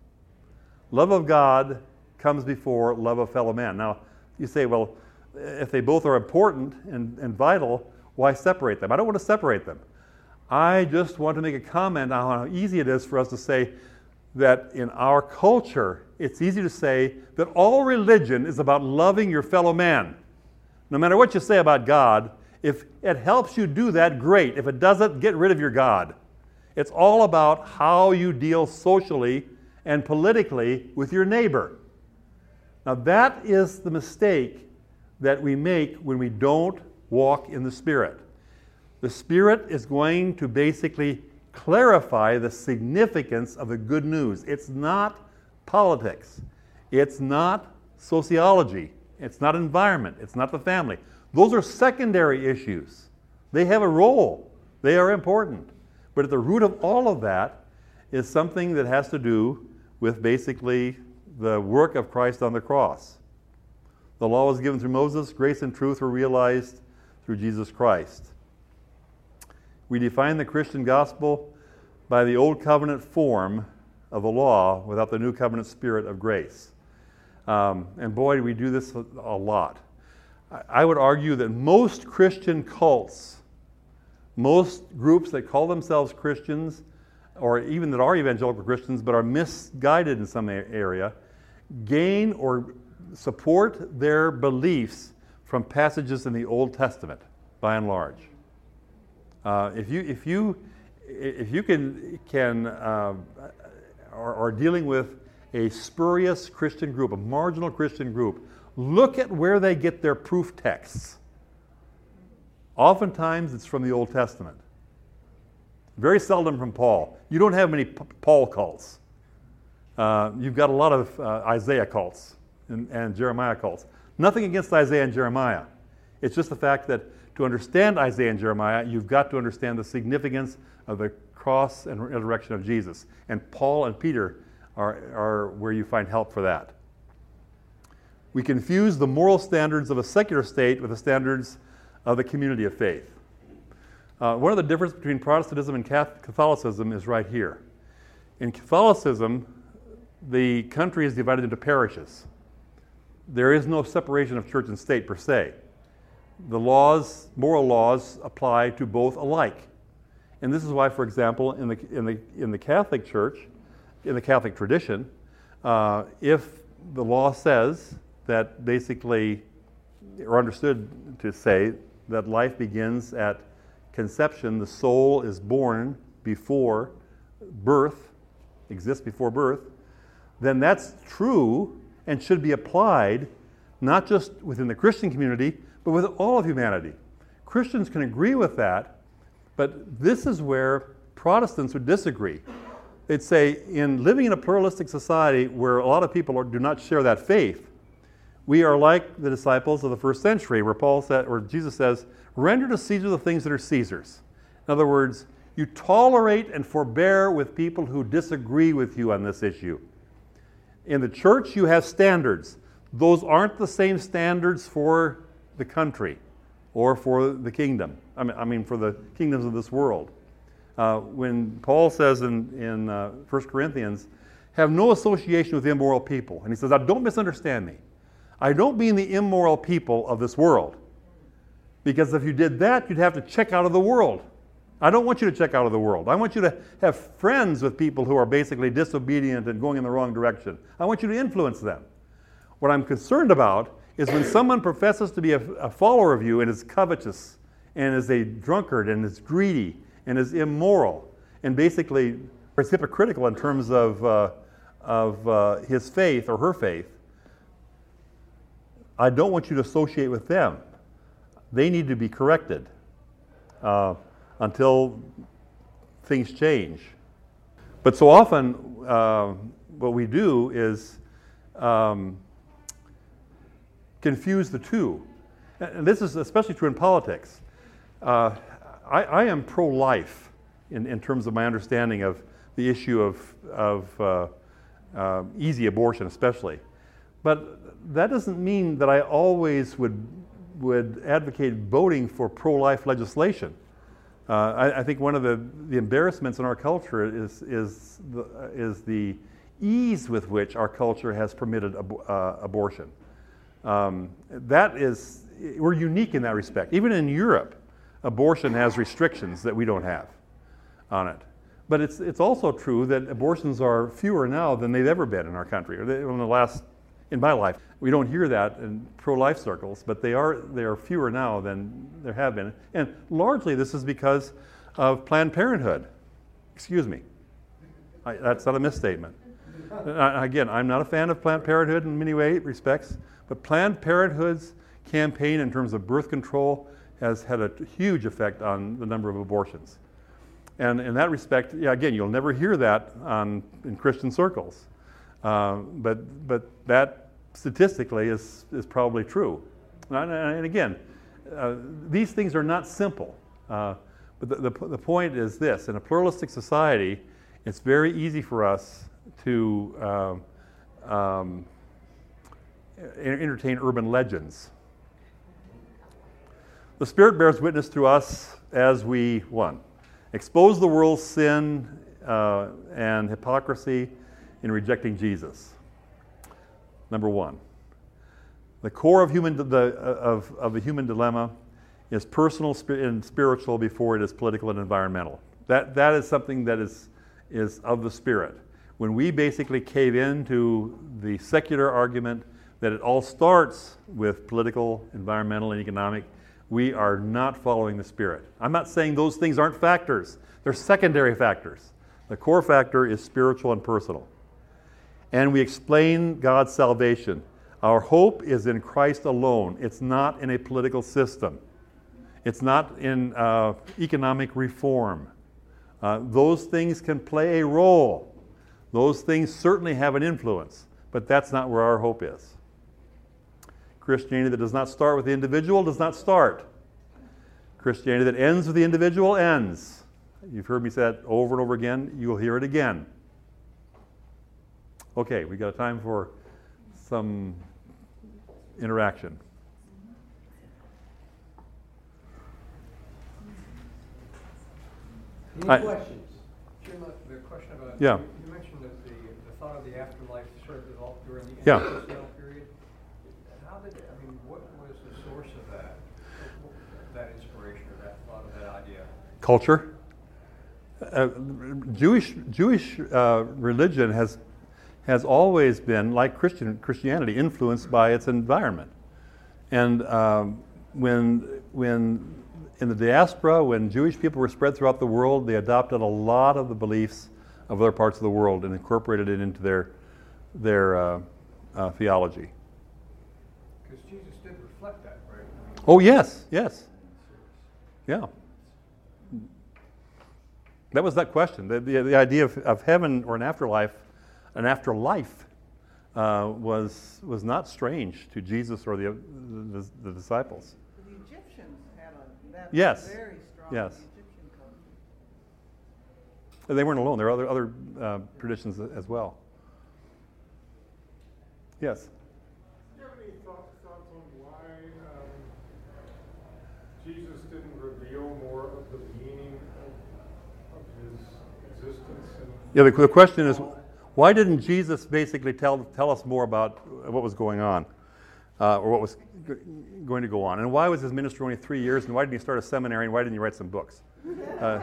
Love of God comes before love of fellow man. Now, you say, well, if they both are important and, and vital, why separate them? I don't want to separate them. I just want to make a comment on how easy it is for us to say that in our culture, it's easy to say that all religion is about loving your fellow man. No matter what you say about God, if it helps you do that, great. If it doesn't, get rid of your God. It's all about how you deal socially and politically with your neighbor. Now that is the mistake that we make when we don't walk in the Spirit. The Spirit is going to basically clarify the significance of the good news. It's not politics. It's not sociology. It's not environment. It's not the family. Those are secondary issues. They have a role. They are important. But at the root of all of that is something that has to do with basically the work of Christ on the cross. The law was given through Moses. Grace and truth were realized through Jesus Christ. We define the Christian gospel by the old covenant form of the law without the new covenant spirit of grace. Um, and boy, we do this a lot. I would argue that most Christian cults, most groups that call themselves Christians, or even that are evangelical Christians but are misguided in some area, gain or support their beliefs from passages in the Old Testament, by and large. Uh, if you if you if you can can uh, are, are dealing with a spurious Christian group, a marginal Christian group, look at where they get their proof texts. Oftentimes, it's from the Old Testament. Very seldom from Paul. You don't have many P- Paul cults. Uh, you've got a lot of uh, Isaiah cults and, and Jeremiah cults. Nothing against Isaiah and Jeremiah. It's just the fact that to understand Isaiah and Jeremiah, you've got to understand the significance of the cross and resurrection of Jesus. And Paul and Peter are, are where you find help for that. We confuse the moral standards of a secular state with the standards of the community of faith. Uh, one of the differences between Protestantism and Catholicism is right here. In Catholicism, the country is divided into parishes. There is no separation of church and state per se. The laws, moral laws, apply to both alike. And this is why, for example, in the, in the, in the Catholic Church, in the Catholic tradition, uh, if the law says that basically, or understood to say, that life begins at conception, the soul is born before birth, exists before birth, then that's true and should be applied not just within the Christian community, but with all of humanity. Christians can agree with that, but this is where Protestants would disagree. They'd say, in living in a pluralistic society where a lot of people are, do not share that faith, we are like the disciples of the first century, where Paul said, or Jesus says, render to Caesar the things that are Caesar's. In other words, you tolerate and forbear with people who disagree with you on this issue. In the church, you have standards. Those aren't the same standards for the country or for the kingdom. I mean, I mean for the kingdoms of this world. Uh, when Paul says in, in uh, First Corinthians, have no association with immoral people. And he says, now don't misunderstand me. I don't mean the immoral people of this world. Because if you did that, you'd have to check out of the world. I don't want you to check out of the world. I want you to have friends with people who are basically disobedient and going in the wrong direction. I want you to influence them. What I'm concerned about is when someone professes to be a, a follower of you and is covetous and is a drunkard and is greedy and is immoral and basically is hypocritical in terms of, uh, of uh, his faith or her faith, I don't want you to associate with them. They need to be corrected uh, until things change. But so often, uh, what we do is um, confuse the two. And this is especially true in politics. Uh, I, I am pro-life in, in terms of my understanding of the issue of, of uh, uh, easy abortion especially. But that doesn't mean that I always would, would advocate voting for pro-life legislation. Uh, I, I think one of the, the embarrassments in our culture is, is, the, is the ease with which our culture has permitted ab- uh, abortion. Um, that is, we're unique in that respect. Even in Europe, abortion has restrictions that we don't have on it. But it's, it's also true that abortions are fewer now than they've ever been in our country, or they, in the last, in my life. We don't hear that in pro-life circles, but they are, they are fewer now than there have been. And largely this is because of Planned Parenthood. Excuse me. I, that's not a misstatement. Uh, again, I'm not a fan of Planned Parenthood in many way, respects, but Planned Parenthood's campaign in terms of birth control has had a huge effect on the number of abortions. And in that respect, yeah, again, you'll never hear that on, in Christian circles. Uh, but, but that statistically is, is probably true. And, and again, uh, these things are not simple. Uh, but the, the, the point is this: in a pluralistic society, it's very easy for us to um, um, entertain urban legends. The Spirit bears witness to us as we, one, expose the world's sin uh, and hypocrisy in rejecting Jesus. Number one. The core of, human, the, of, of the human dilemma is personal and spiritual before it is political and environmental. That, that is something that is, is of the Spirit. When we basically cave into the secular argument that it all starts with political, environmental, and economic, we are not following the Spirit. I'm not saying those things aren't factors. They're secondary factors. The core factor is spiritual and personal. And we explain God's salvation. Our hope is in Christ alone. It's not in a political system. It's not in uh, economic reform. Uh, those things can play a role. Those things certainly have an influence, but that's not where our hope is. Christianity that does not start with the individual does not start. Christianity that ends with the individual ends. You've heard me say that over and over again. You will hear it again. Okay, we got time for some interaction. Any I, questions? Jim, uh, the question about, yeah. you, you mentioned that the, the thought of the afterlife sort of developed during the yeah. industrial period. How did, I mean, what was the source of that, that inspiration or that thought of that idea? Culture. Uh, Jewish Jewish uh, religion has has always been, like Christian Christianity, influenced by its environment. And um, when when in the diaspora, when Jewish people were spread throughout the world, they adopted a lot of the beliefs of other parts of the world and incorporated it into their their uh, uh, theology. Because Jesus did reflect that, right? I mean, Oh yes, yes, yeah. That was that question. The, the, the idea of, of heaven or an afterlife, an afterlife, uh, was was not strange to Jesus or the the, the disciples. The Egyptians had a that Yes. very strong Yes. Egyptian culture. They weren't alone. There are other other uh, traditions as well. Yes. Do you have any thought, thoughts on why um, Jesus didn't reveal more of the meaning of, of his existence? And Yeah. The, the question is, why didn't Jesus basically tell tell us more about what was going on, uh, or what was g- going to go on, and why was his ministry only three years, and why didn't he start a seminary, and why didn't he write some books? Uh,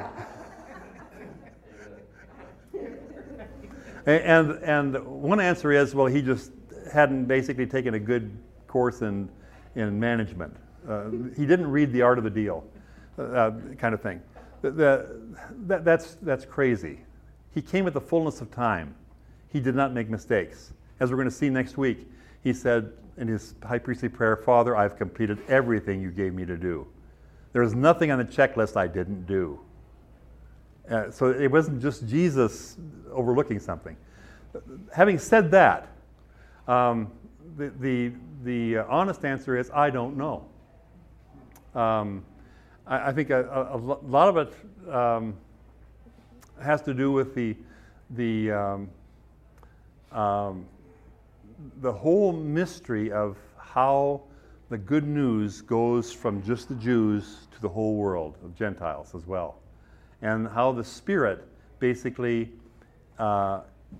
and and one answer is, well, he just hadn't basically taken a good course in, in management. Uh, he didn't read The Art of the Deal, uh, kind of thing. The, the, that, that's, that's crazy. He came at the fullness of time. He did not make mistakes. As we're going to see next week, he said in his high priestly prayer, Father, I've completed everything you gave me to do. There is nothing on the checklist I didn't do. Uh, so it wasn't just Jesus overlooking something. Having said that, um, the, the, the honest answer is I don't know. Um, I, I think a, a, a lot of it um, has to do with the, the, um, um, the whole mystery of how the good news goes from just the Jews to the whole world, of Gentiles as well. And how the Spirit basically uh,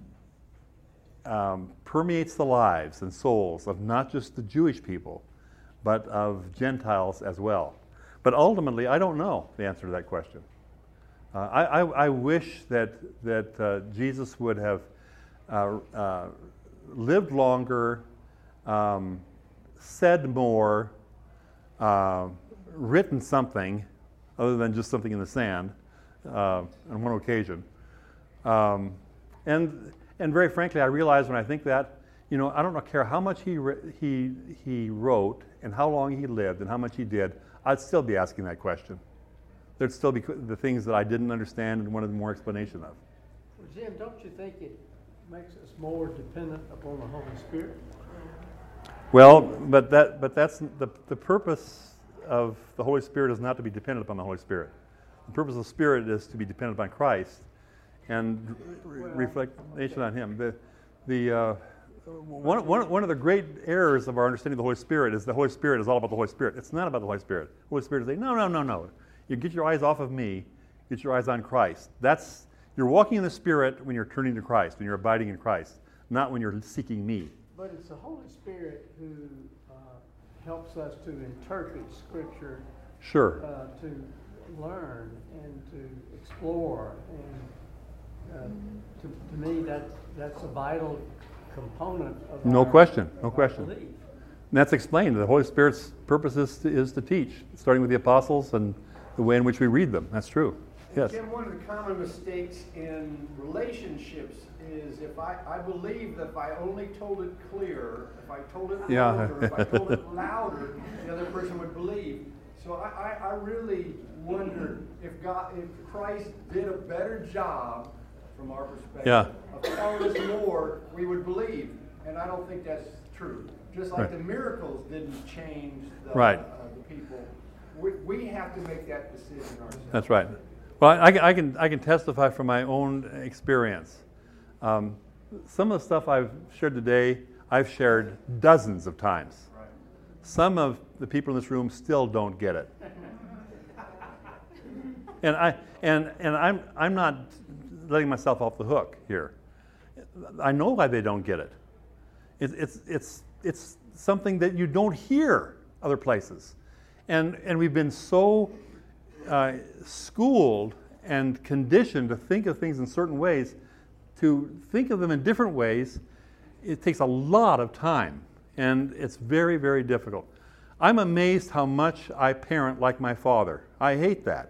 um, permeates the lives and souls of not just the Jewish people, but of Gentiles as well. But ultimately, I don't know the answer to that question. Uh, I, I, I wish that, that uh, Jesus would have uh, uh, lived longer, um, said more, uh, written something other than just something in the sand uh, on one occasion. Um, and and very frankly, I realize when I think that, you know, I don't care how much he he he wrote and how long he lived and how much he did, I'd still be asking that question. There'd still be the things that I didn't understand and wanted more explanation of. Well, Jim, don't you think it makes us more dependent upon the Holy Spirit? Well, but that but that's the the purpose of the Holy Spirit is not to be dependent upon the Holy Spirit. The purpose of the Spirit is to be dependent upon Christ and re- Well, reflection on Him. The the uh, one, one, one of the great errors of our understanding of the Holy Spirit is the Holy Spirit is all about the Holy Spirit. It's not about the Holy Spirit. The Holy Spirit is saying, no, no, no, no. You get your eyes off of me, get your eyes on Christ. That's you're walking in the Spirit when you're turning to Christ, when you're abiding in Christ, not when you're seeking me. But it's the Holy Spirit who uh, helps us to interpret Scripture, Sure. uh, to learn and to explore. And uh, to, to me, that that's a vital component of No our, question, no of our question. belief. And that's explained. The Holy Spirit's purpose is to, is to teach, starting with the apostles and the way in which we read them. That's true. Yes. Jim, one of the common mistakes in relationships is if I, I believe that if I only told it clearer, if I told it Yeah. louder, if I told it louder, the other person would believe. So I, I, I really wonder if God, if Christ did a better job from our perspective Yeah. of telling us more, we would believe. And I don't think that's true. Just like Right. the miracles didn't change the, Right. uh, the people. We, we have to make that decision ourselves. That's right. Well, I, I can I can testify from my own experience. Um, some of the stuff I've shared today, I've shared dozens of times. Right. Some of the people in this room still don't get it. And I and and I'm I'm not letting myself off the hook here. I know why they don't get it. It's it's it's it's something that you don't hear other places, and and we've been so uh, schooled and conditioned to think of things in certain ways, to think of them in different ways. It takes a lot of time, and it's very very difficult. I'm amazed how much I parent like my father. I hate that.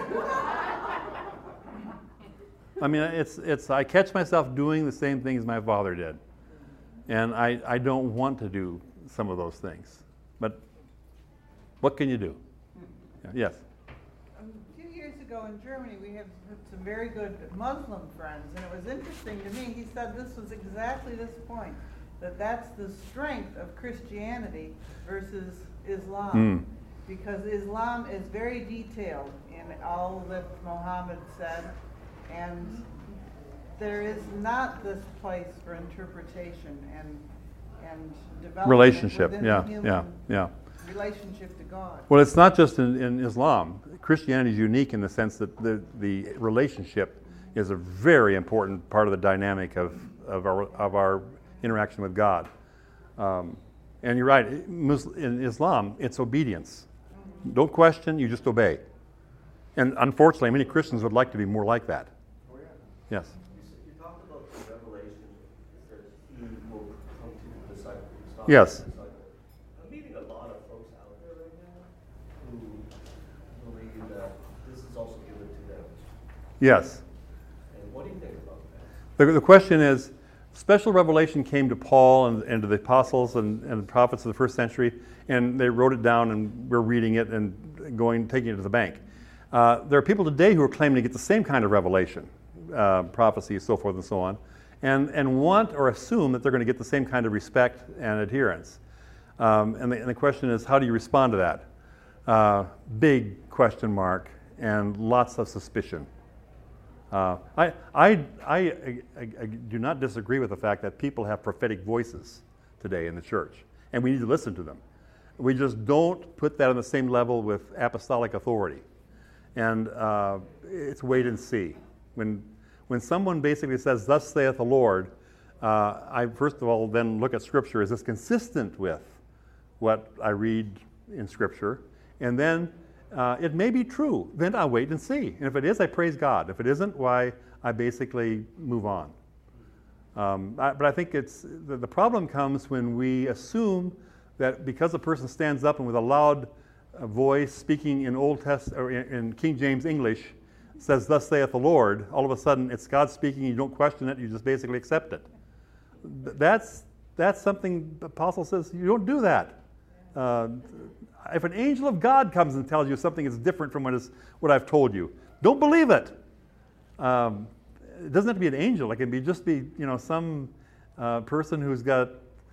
I mean, it's it's. I catch myself doing the same things my father did, and I, I don't want to do some of those things. But what can you do? Yeah, yes. A few years ago in Germany, we had some very good Muslim friends, and it was interesting to me. He said this was exactly this point, that that's the strength of Christianity versus Islam, Mm. because Islam is very detailed in all that Muhammad said. And there is not this place for interpretation and and development Relationship. within Yeah, the yeah, human yeah. relationship to God. Well, it's not just in, in Islam. Christianity is unique in the sense that the, the relationship is a very important part of the dynamic of, of, our, of our interaction with God. Um, and you're right, Mus- in Islam, it's obedience. Don't question, you just obey. And unfortunately, many Christians would like to be more like that. Oh, yeah. Yes. You, s- you talked about the revelation that he will come to the disciple. stop Yes. the disciple. Yes. And what do you think about that? The, the question is, special revelation came to Paul and, and to the apostles and, and the prophets of the first century, and they wrote it down, and we're reading it and going, taking it to the bank. Uh, there are people today who are claiming to get the same kind of revelation, uh, prophecy, so forth and so on, and, and want or assume that they're going to get the same kind of respect and adherence. Um, and, the, and the question is, how do you respond to that? Uh, big question mark and lots of suspicion. Uh, I, I, I, I, I do not disagree with the fact that people have prophetic voices today in the church, and we need to listen to them. We just don't put that on the same level with apostolic authority. And uh, it's wait and see. When, when someone basically says, thus saith the Lord, uh, I first of all then look at Scripture. Is this consistent with what I read in Scripture? And then uh, it may be true. Then I'll wait and see. And if it is, I praise God. If it isn't, why, I basically move on. Um, I, but I think it's the, the problem comes when we assume that because a person stands up and with a loud uh, voice speaking in Old Test or in, in King James English says, "Thus saith the Lord," all of a sudden it's God speaking. You don't question it. You just basically accept it. That's that's something the apostle says. You don't do that. Uh, if an angel of God comes and tells you something is different from what is what I've told you, don't believe it. Um, it doesn't have to be an angel. It can be just be you know some uh, person who's got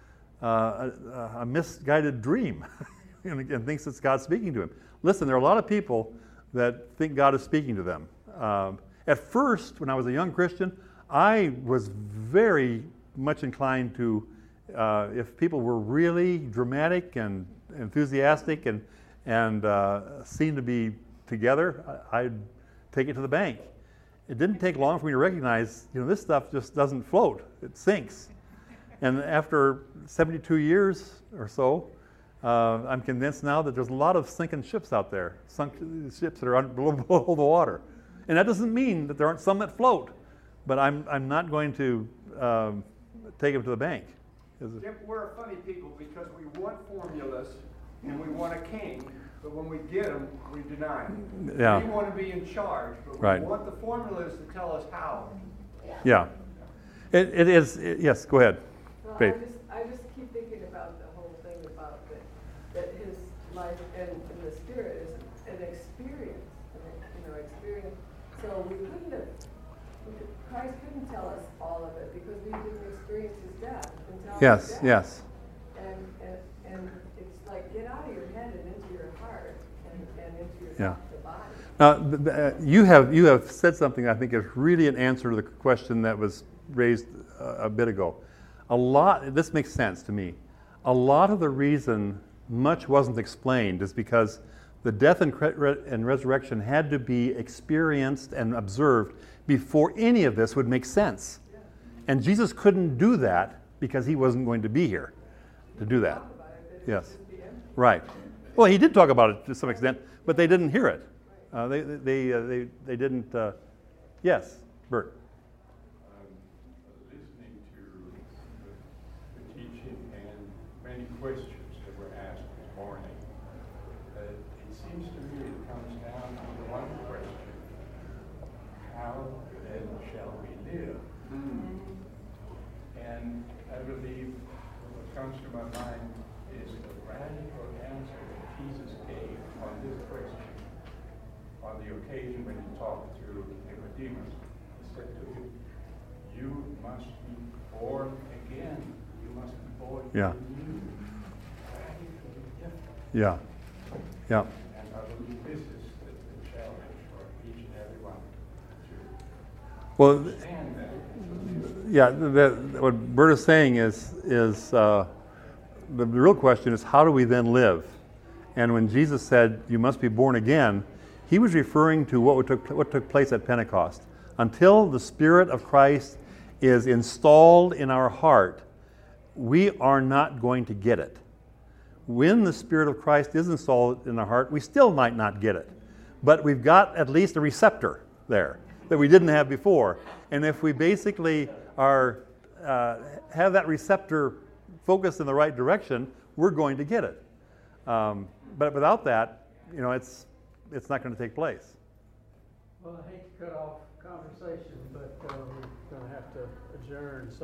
uh, a, a misguided dream and, and thinks it's God speaking to him. Listen, there are a lot of people that think God is speaking to them. Um, at first, when I was a young Christian, I was very much inclined to, uh, if people were really dramatic and enthusiastic and and uh, seemed to be together, I'd take it to the bank. It didn't take long for me to recognize, you know, this stuff just doesn't float. It sinks. And after seventy-two years or so, uh, I'm convinced now that there's a lot of sinking ships out there, sunk ships that are below, below the water. And that doesn't mean that there aren't some that float, but I'm I'm not going to um, take them to the bank. Jim, we're a funny people because we want formulas and we want a king, but when we get them, we deny them. Yeah. We want to be in charge, but Right. we want the formulas to tell us how. Yeah. It, it is, it, yes, go ahead. Well, I Faith. just, I just keep thinking about the whole thing about that, that his life and, and the Spirit is an experience, an, you know, experience. So we couldn't have, we could, Christ couldn't tell us all of it because we didn't experience his death until Yes, his death. yes. And, and, and it's like, get out of your head and into your heart and, and into your Yeah. the body. Now, th- th- uh, you have you have said something I think is really an answer to the question that was raised uh, a bit ago. A lot, this makes sense to me. A lot of the reason much wasn't explained is because the death and, cre- re- and resurrection had to be experienced and observed before any of this would make sense. And Jesus couldn't do that because he wasn't going to be here to do that. Yes. Right. Well, he did talk about it to some extent, but they didn't hear it. Uh, they they uh, they they didn't. Uh, yes, Bert. Um, listening to the, the teaching and many questions that were asked this morning, uh, it seems to me it comes down to the one question: how then shall we live? And I believe what comes to my mind is the radical answer that Jesus gave on this question. On the occasion when he talked to Nicodemus, he said to him, "You must be born again. You must be born Yeah. anew." Radically different. Yeah. Yeah. And I believe this is the, the challenge for each and every one to Well, understand that. yeah. The, the, what Bert is saying is is uh, the, the real question is how do we then live? And when Jesus said, "You must be born again," he was referring to what took, what took place at Pentecost. Until the Spirit of Christ is installed in our heart, we are not going to get it. When the Spirit of Christ is installed in our heart, we still might not get it. But we've got at least a receptor there that we didn't have before. And if we basically are uh, have that receptor focused in the right direction, we're going to get it. Um, but without that, you know, it's it's not going to take place. Well, I hate to cut off conversation, but uh, we're gonna have to adjourn, so